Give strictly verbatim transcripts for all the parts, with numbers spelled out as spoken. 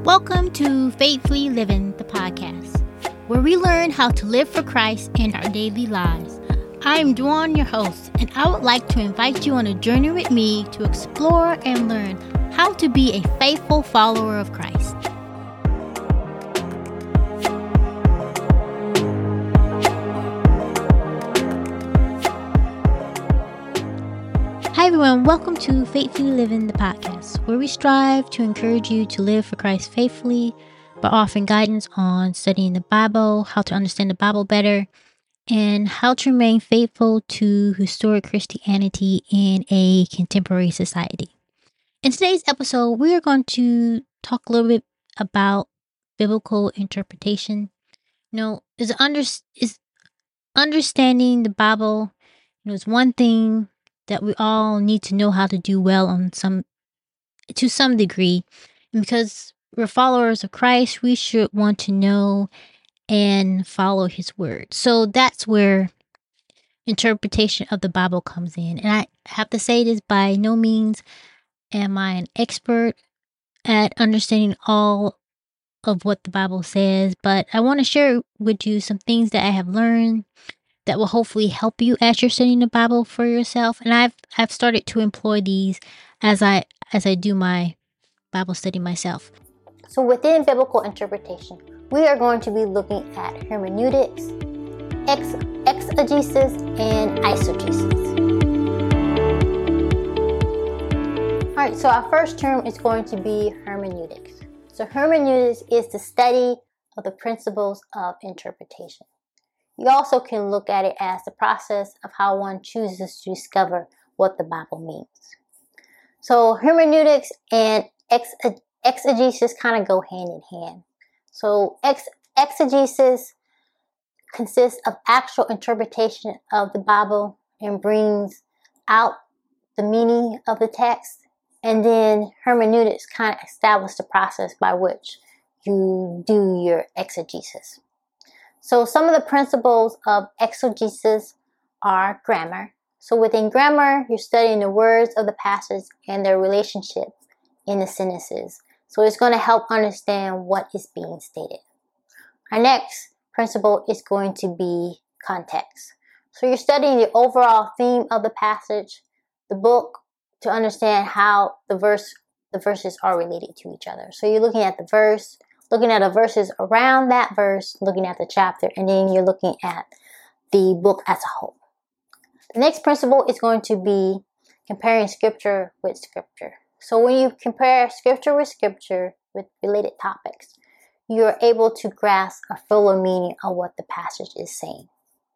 Welcome to Faithfully Living, the podcast, where we learn how to live for Christ in our daily lives. I am Dwan, your host, and I would like to invite you on a journey with me to explore and learn how to be a faithful follower of Christ. Hi everyone, welcome to Faithfully Living, the podcast, where we strive to encourage you to live for Christ faithfully by offering guidance on studying the Bible, how to understand the Bible better, and how to remain faithful to historic Christianity in a contemporary society. In today's episode, we are going to talk a little bit about biblical interpretation. You know, is under is understanding the Bible, you know, is one thing that we all need to know how to do well on some to some degree. And because we're followers of Christ, we should want to know and follow his word. So that's where interpretation of the Bible comes in. And I have to say this, by no means am I an expert at understanding all of what the Bible says, but I want to share with you some things that I have learned that will hopefully help you as you're studying the Bible for yourself. And I've I've started to employ these as I as I do my Bible study myself. So within biblical interpretation, we are going to be looking at hermeneutics, ex- exegesis, and eisegesis. All right, so our first term is going to be hermeneutics. So hermeneutics is the study of the principles of interpretation. You also can look at it as the process of how one chooses to discover what the Bible means. So hermeneutics and ex- exegesis kind of go hand in hand. So ex- exegesis consists of actual interpretation of the Bible and brings out the meaning of the text. And then hermeneutics kind of establishes the process by which you do your exegesis. So some of the principles of exegesis are grammar. So within grammar, you're studying the words of the passage and their relationship in the sentences. So it's going to help understand what is being stated. Our next principle is going to be context. So you're studying the overall theme of the passage, the book, to understand how the verse, the verses are related to each other. So you're looking at the verse, looking at the verses around that verse, looking at the chapter, and then you're looking at the book as a whole. The next principle is going to be comparing scripture with scripture. So when you compare scripture with scripture with related topics, you're able to grasp a fuller meaning of what the passage is saying.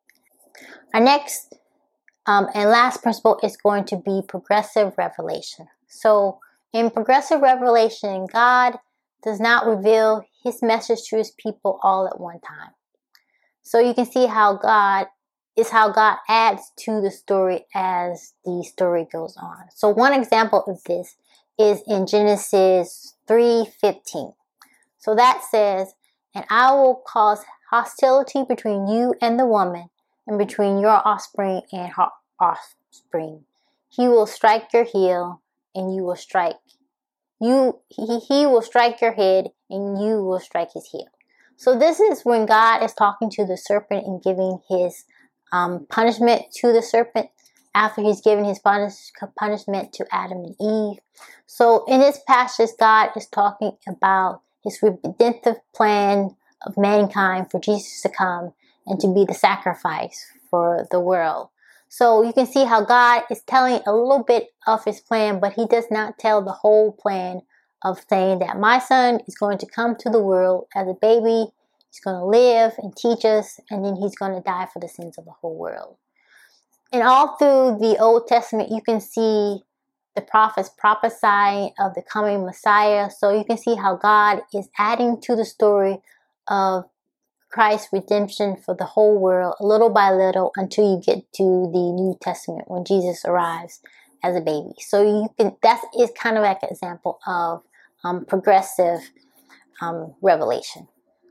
Our next um, and last principle is going to be progressive revelation. So in progressive revelation, God does not reveal his message to his people all at one time. So you can see how God is how God adds to the story as the story goes on. So one example of this is in Genesis three fifteen. So that says, "And I will cause hostility between you and the woman, and between your offspring and her offspring. He will strike your heel, and you will strike You, he, he will strike your head and you will strike his heel." So this is when God is talking to the serpent and giving his um, punishment to the serpent after he's given his punish, punishment to Adam and Eve. So in this passage, God is talking about his redemptive plan of mankind for Jesus to come and to be the sacrifice for the world. So you can see how God is telling a little bit of his plan, but he does not tell the whole plan of saying that my son is going to come to the world as a baby. He's going to live and teach us, and then he's going to die for the sins of the whole world. And all through the Old Testament, you can see the prophets prophesying of the coming Messiah. So you can see how God is adding to the story of Christ's redemption for the whole world, little by little, until you get to the New Testament when Jesus arrives as a baby. So you can that is kind of like an example of um, progressive um, revelation.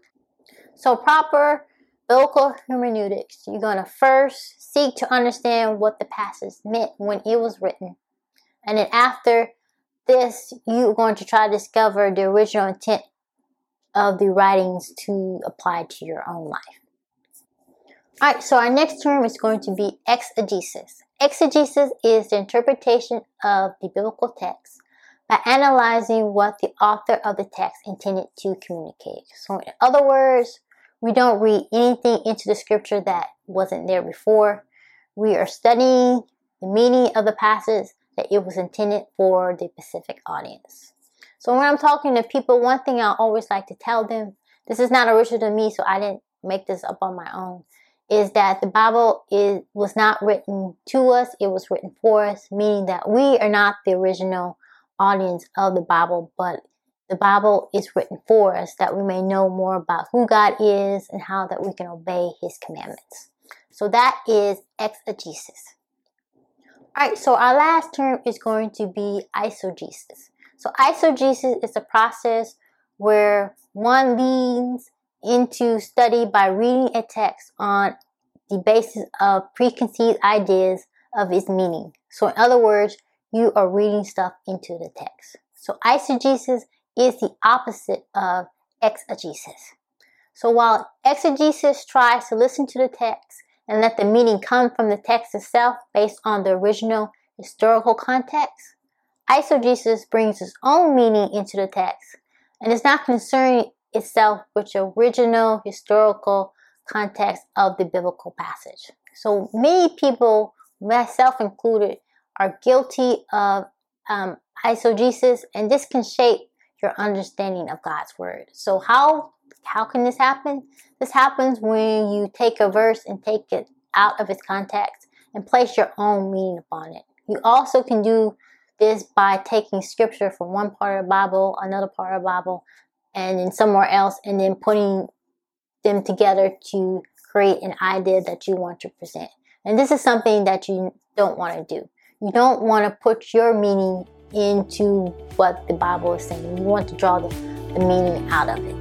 So proper biblical hermeneutics, you're going to first seek to understand what the passage meant when it was written, and then after this, you're going to try to discover the original intent of the writings to apply to your own life. All right, so our next term is going to be exegesis. Exegesis is the interpretation of the biblical text by analyzing what the author of the text intended to communicate. So in other words, we don't read anything into the scripture that wasn't there before. We are studying the meaning of the passage that it was intended for the specific audience. So when I'm talking to people, one thing I always like to tell them, this is not original to me, so I didn't make this up on my own, is that the Bible is was not written to us, it was written for us, meaning that we are not the original audience of the Bible, but the Bible is written for us that we may know more about who God is and how that we can obey His commandments. So that is exegesis. All right, so our last term is going to be eisegesis. So eisegesis is a process where one leans into study by reading a text on the basis of preconceived ideas of its meaning. So in other words, you are reading stuff into the text. So eisegesis is the opposite of exegesis. So while exegesis tries to listen to the text and let the meaning come from the text itself based on the original historical context, eisegesis brings its own meaning into the text and is not concerning itself with the original historical context of the biblical passage. So many people, myself included, are guilty of um, eisegesis, and this can shape your understanding of God's word. So how how can this happen? This happens when you take a verse and take it out of its context and place your own meaning upon it. You also can do this by taking scripture from one part of the Bible, another part of the Bible, and then somewhere else, and then putting them together to create an idea that you want to present. And this is something that you don't want to do. You don't want to put your meaning into what the Bible is saying. You want to draw the, the meaning out of it.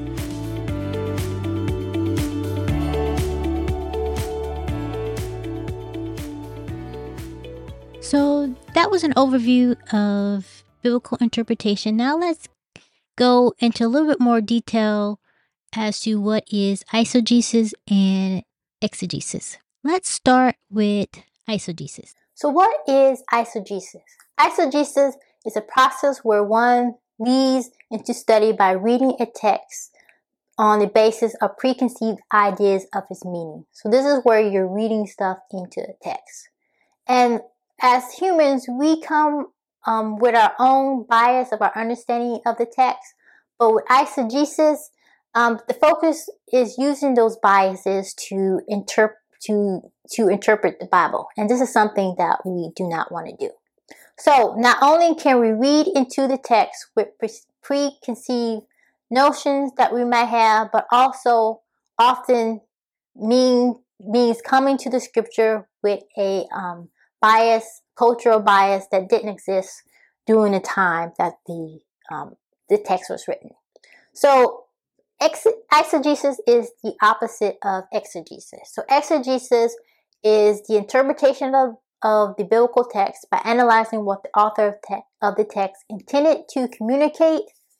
So that was an overview of biblical interpretation. Now let's go into a little bit more detail as to what is eisegesis and exegesis. Let's start with eisegesis. So what is eisegesis? Eisegesis is a process where one leads into study by reading a text on the basis of preconceived ideas of its meaning. So this is where you're reading stuff into the text. And as humans, we come um, with our own bias of our understanding of the text. But with eisegesis, um, the focus is using those biases to interpret to to interpret the Bible. And this is something that we do not want to do. So not only can we read into the text with pre- preconceived notions that we might have, but also often mean means coming to the scripture with a um, bias, cultural bias that didn't exist during the time that the um, the text was written. So ex- eisegesis is the opposite of exegesis. So exegesis is the interpretation of, of the biblical text by analyzing what the author of, te- of the text intended to communicate.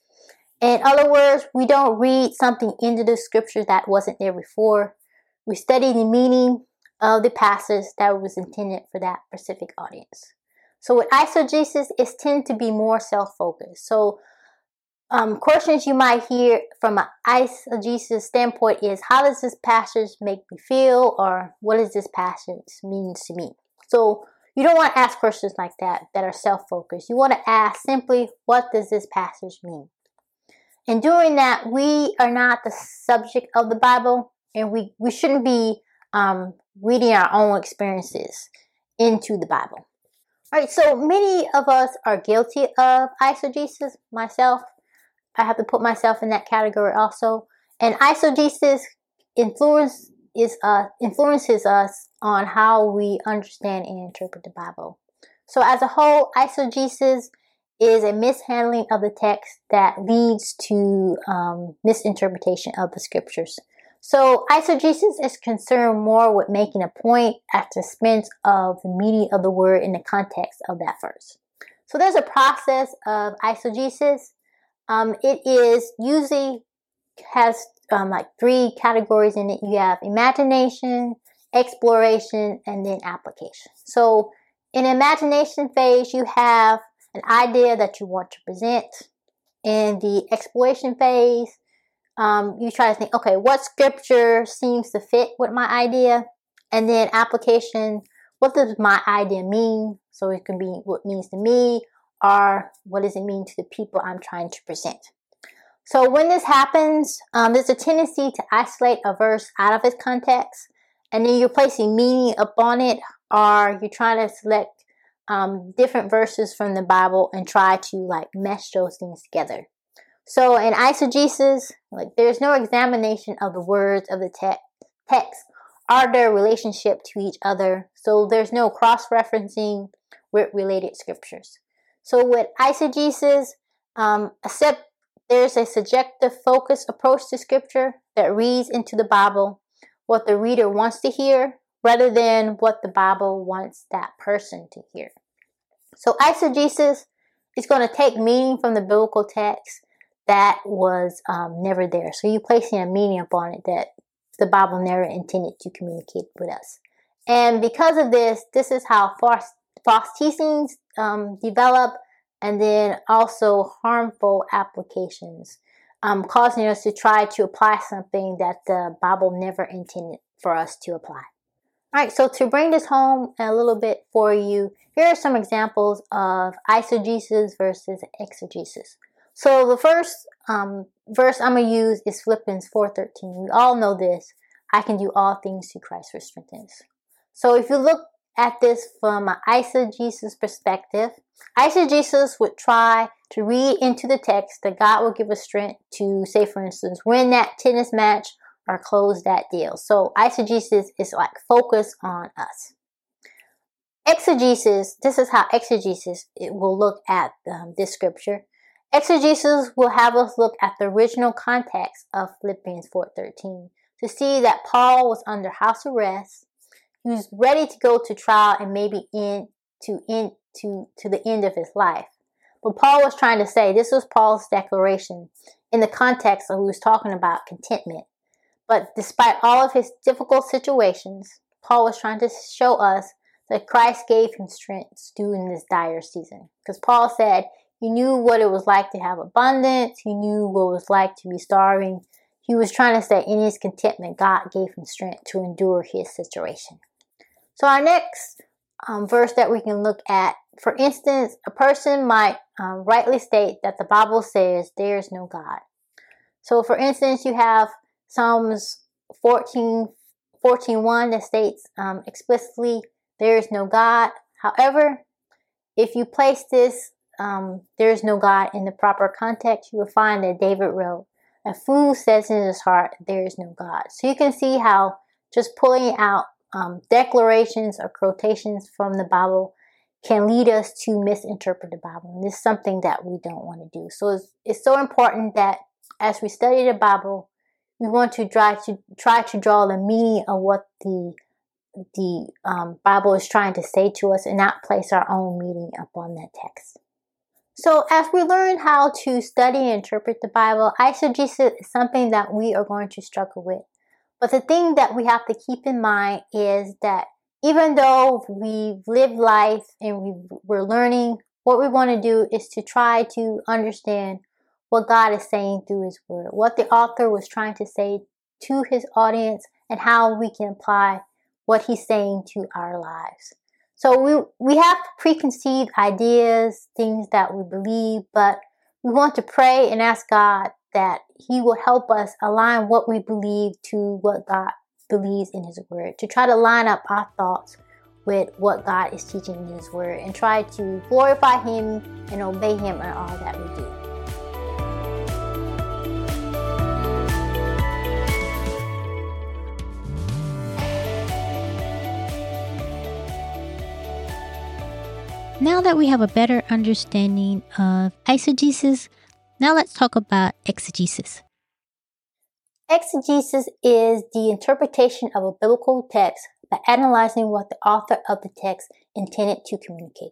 In other words, we don't read something into the scripture that wasn't there before. We study the meaning of the passage that was intended for that specific audience. So with eisegesis, it tends to be more self-focused. So um, questions you might hear from an eisegesis standpoint is, how does this passage make me feel? Or what does this passage mean to me? So you don't want to ask questions like that that are self-focused. You want to ask simply, what does this passage mean? In doing that, we are not the subject of the Bible, and we, we shouldn't be um, reading our own experiences into the Bible. All right, so many of us are guilty of eisegesis. Myself, I have to put myself in that category also. And eisegesis influence is uh, influences us on how we understand and interpret the Bible. So as a whole, eisegesis is a mishandling of the text that leads to um, misinterpretation of the scriptures. So eisegesis is concerned more with making a point at the expense of the meaning of the word in the context of that verse. So there's a process of eisegesis. Um, it is usually has um, like three categories in it. You have imagination, exploration, and then application. So in the imagination phase, you have an idea that you want to present. In the exploration phase, um, you try to think, okay, what scripture seems to fit with my idea? And then application, what does my idea mean? So it can be what it means to me, or what does it mean to the people I'm trying to present? So when this happens, um, there's a tendency to isolate a verse out of its context, and then you're placing meaning upon it, or you're trying to select um, different verses from the Bible and try to like mesh those things together. So in eisegesis, like there's no examination of the words of the te- text or their relationship to each other. So there's no cross-referencing with related scriptures. So with eisegesis, um, except there's a subjective focused approach to scripture that reads into the Bible what the reader wants to hear rather than what the Bible wants that person to hear. So eisegesis is going to take meaning from the biblical text that was um, never there. So you're placing a meaning upon it that the Bible never intended to communicate with us. And because of this, this is how false, false teachings um, develop, and then also harmful applications, um, causing us to try to apply something that the Bible never intended for us to apply. All right, so to bring this home a little bit for you, here are some examples of eisegesis versus exegesis. So the first um, verse I'm going to use is Philippians four thirteen. We all know this. I can do all things through Christ who strengthens. So if you look at this from an eisegesis perspective, eisegesis would try to read into the text that God will give us strength to, say for instance, win that tennis match or close that deal. So eisegesis is like focus on us. Exegesis, this is how exegesis it will look at um, this scripture. Exegesis will have us look at the original context of Philippians four thirteen to see that Paul was under house arrest. He was ready to go to trial and maybe in to in to, to the end of his life. But Paul was trying to say, this was Paul's declaration in the context of who was talking about contentment. But despite all of his difficult situations, Paul was trying to show us that Christ gave him strength during this dire season. Because Paul said he knew what it was like to have abundance. He knew what it was like to be starving. He was trying to say in his contentment, God gave him strength to endure his situation. So our next um, verse that we can look at, for instance, a person might um, rightly state that the Bible says there is no God. So for instance, you have Psalms fourteen, fourteen one that states um, explicitly, there is no God. However, if you place this, um, there is no God in the proper context, you will find that David wrote, a fool says in his heart, there is no God. So you can see how just pulling out um, declarations or quotations from the Bible can lead us to misinterpret the Bible. And this is something that we don't want to do. So it's, it's so important that as we study the Bible, we want to try to try to draw the meaning of what the the um, Bible is trying to say to us and not place our own meaning upon that text. So as we learn how to study and interpret the Bible, eisegesis is something that we are going to struggle with. But the thing that we have to keep in mind is that even though we've lived life and we, we're learning, what we want to do is to try to understand what God is saying through his word, what the author was trying to say to his audience, and how we can apply what he's saying to our lives. So we we have preconceived ideas, things that we believe, but we want to pray and ask God that he will help us align what we believe to what God believes in his word, to try to line up our thoughts with what God is teaching in his word and try to glorify him and obey him in all that we do. Now that we have a better understanding of eisegesis, now let's talk about exegesis. Exegesis is the interpretation of a biblical text by analyzing what the author of the text intended to communicate.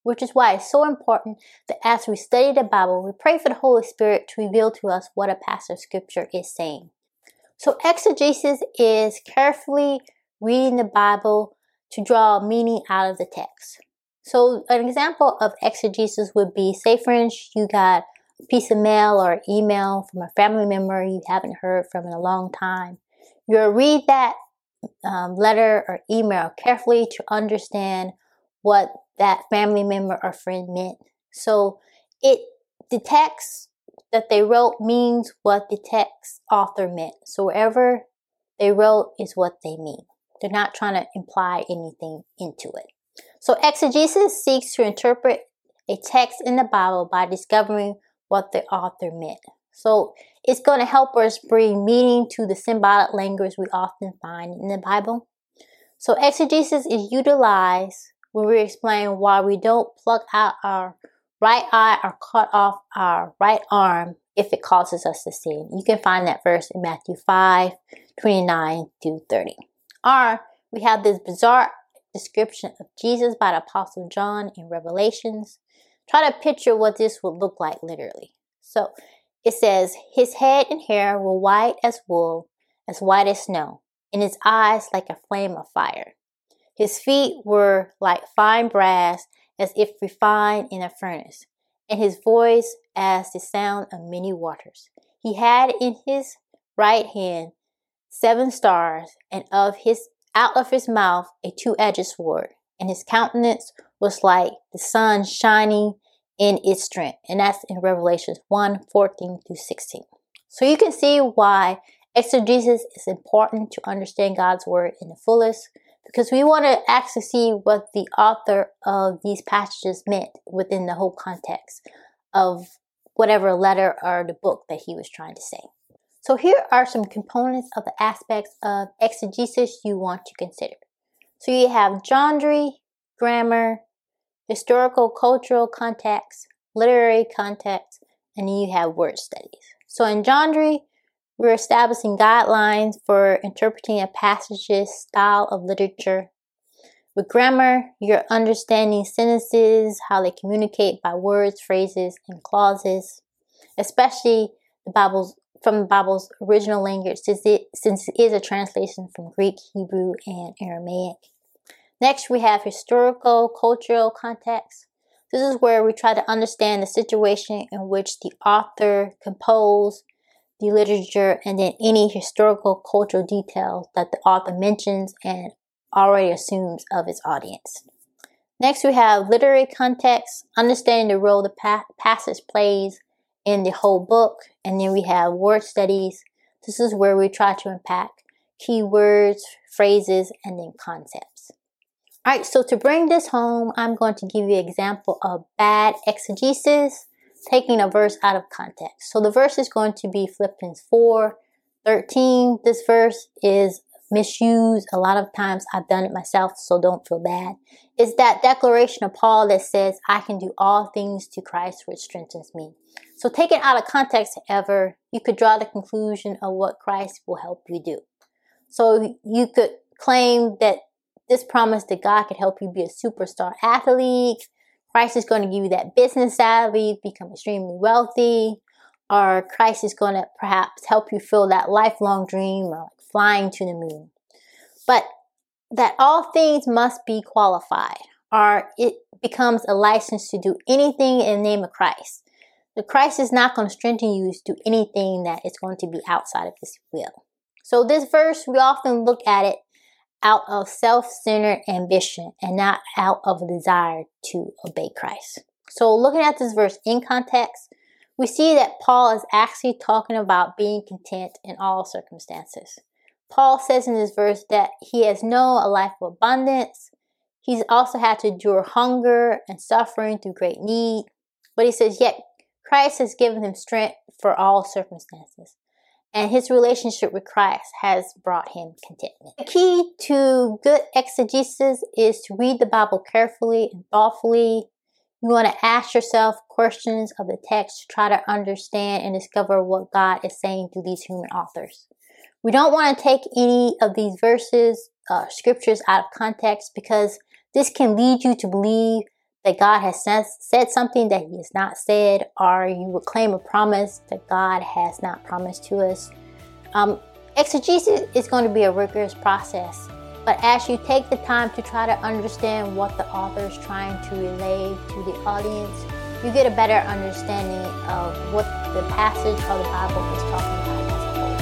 which is why it's so important that as we study the Bible, we pray for the Holy Spirit to reveal to us what a passage of scripture is saying. So exegesis is carefully reading the Bible to draw meaning out of the text. So an example of exegesis would be, say for instance, you got a piece of mail or email from a family member you haven't heard from in a long time. You'll read that um, letter or email carefully to understand what that family member or friend meant. So it the text that they wrote means what the text author meant. So wherever they wrote is what they mean. They're not trying to imply anything into it. So exegesis seeks to interpret a text in the Bible by discovering what the author meant. So it's going to help us bring meaning to the symbolic language we often find in the Bible. So exegesis is utilized when we explain why we don't pluck out our right eye or cut off our right arm if it causes us to sin. You can find that verse in Matthew five, twenty-nine through thirty. Or we have this bizarre description of Jesus by the Apostle John in Revelations. Try to picture what this would look like literally. So it says, his head and hair were white as wool, as white as snow, and his eyes like a flame of fire. His feet were like fine brass, as if refined in a furnace, and his voice as the sound of many waters. He had in his right hand seven stars, and of his out of his mouth a two-edged sword, and his countenance was like the sun shining in its strength. And that's in Revelation one, fourteen through sixteen. So you can see why exegesis is important to understand God's word in the fullest, because we want to actually see what the author of these passages meant within the whole context of whatever letter or the book that he was trying to say. So here are some components of the aspects of exegesis you want to consider. So you have genre, grammar, historical, cultural context, literary context, and then you have word studies. So in genre, we're establishing guidelines for interpreting a passage's style of literature. With grammar, you're understanding sentences, how they communicate by words, phrases, and clauses, especially the Bible's from the Bible's original language, since it, since it is a translation from Greek, Hebrew, and Aramaic. Next, we have historical, cultural context. This is where we try to understand the situation in which the author composed the literature, and then any historical, cultural details that the author mentions and already assumes of its audience. Next, we have literary context, understanding the role the pa- passage plays in the whole book. And then we have word studies. This is where we try to unpack keywords, phrases, and then concepts. All right, so to bring this home, I'm going to give you an example of bad exegesis, taking a verse out of context. So the verse is going to be Philippians four thirteen. This verse is misused. A lot of times I've done it myself, so don't feel bad. It's that declaration of Paul that says, I can do all things to Christ which strengthens me. So taken out of context, however, you could draw the conclusion of what Christ will help you do. So you could claim that this promise that God could help you be a superstar athlete. Christ is going to give you that business savvy, become extremely wealthy, or Christ is going to perhaps help you fill that lifelong dream of like flying to the moon. But that all things must be qualified, or it becomes a license to do anything in the name of Christ. The Christ is not going to strengthen you to do anything that is going to be outside of his will. So this verse, we often look at it out of self-centered ambition and not out of a desire to obey Christ. So looking at this verse in context, we see that Paul is actually talking about being content in all circumstances. Paul says in this verse that he has known a life of abundance. He's also had to endure hunger and suffering through great need. But he says, yet Christ has given him strength for all circumstances. And his relationship with Christ has brought him contentment. The key to good exegesis is to read the Bible carefully and thoughtfully. You want to ask yourself questions of the text to try to understand and discover what God is saying through these human authors. We don't want to take any of these verses, uh, scriptures out of context, because this can lead you to believe that God has said something that he has not said, or you would claim a promise that God has not promised to us. Um, exegesis is going to be a rigorous process, but as you take the time to try to understand what the author is trying to relay to the audience, you get a better understanding of what the passage of the Bible is talking about as a whole.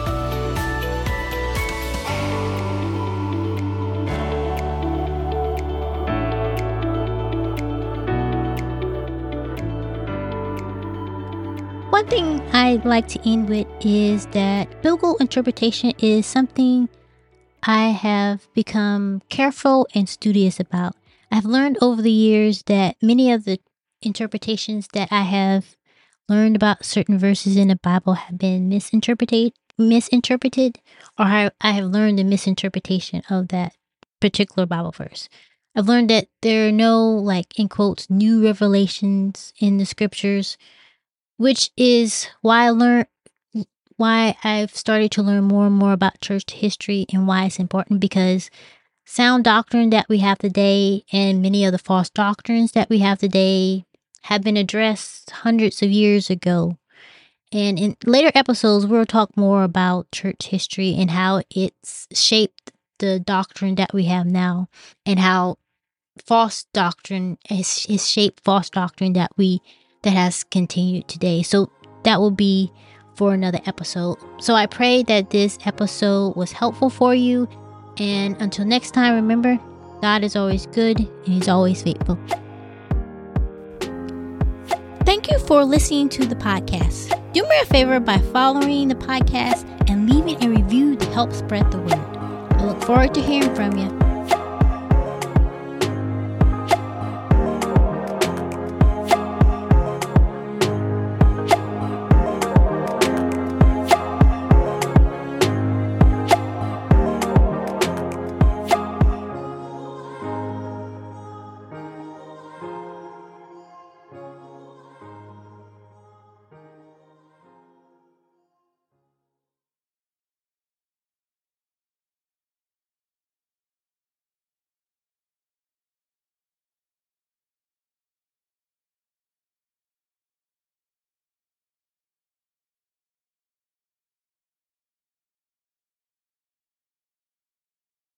One thing I'd like to end with is that biblical interpretation is something I have become careful and studious about. I've learned over the years that many of the interpretations that I have learned about certain verses in the Bible have been misinterpreted, misinterpreted, or I have learned the misinterpretation of that particular Bible verse. I've learned that there are no, like, in quotes, new revelations in the scriptures, which is why I learned, why I've started to learn more and more about church history and why it's important, because sound doctrine that we have today and many of the false doctrines that we have today have been addressed hundreds of years ago. And in later episodes, we'll talk more about church history and how it's shaped the doctrine that we have now, and how false doctrine has, has shaped false doctrine that we that has continued today. So that will be for another episode. So I pray that this episode was helpful for you. And until next time, remember, God is always good and he's always faithful. Thank you for listening to the podcast. Do me a favor by following the podcast and leaving a review to help spread the word. I look forward to hearing from you.